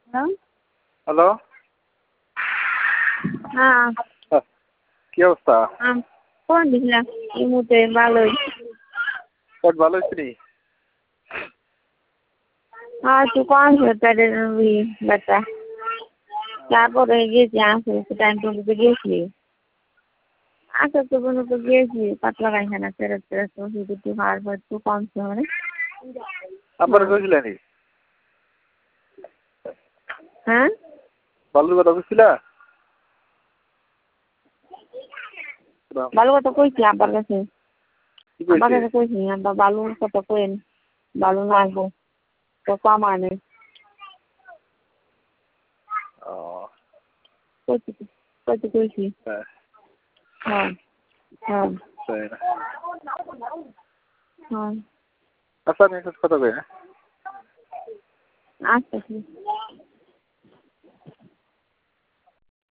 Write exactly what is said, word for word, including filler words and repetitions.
হ্যাঁ হ্যালো। হ্যাঁ কি অবস্থা? ফোন দিছিলাম এই মুহূর্তে ভালোই। পেট ভালো হয়েছে নি? হ্যাঁ একটু কম ছিল পেটের ব্যথা। তারপরে গেছি আসে টাইম টুকুতে গেছি আসার তো কোনো তো গিয়েছি পাতলা পায়খানা ফেরত ফেরত ওষুধ একটু খাওয়ার পর একটু কমছে মানে। আব্বারে কইছিলা নি? হ্যাঁ বালুর কথা কইছিলা? বালুর কথা কইছি আব্বার কাছে। কি আব্বার কইছে? কাছে কইছি আব্বা বালুর কথা কইন বালু না আসবো তো কমায় নেই। ও কইছি কইছি কইছি হ্যাঁ হ্যাঁ হ্যাঁ তাই না? হ্যাঁ আচ্ছা আমি একটা কথা কই হ্যাঁ? আচ্ছা ঠিক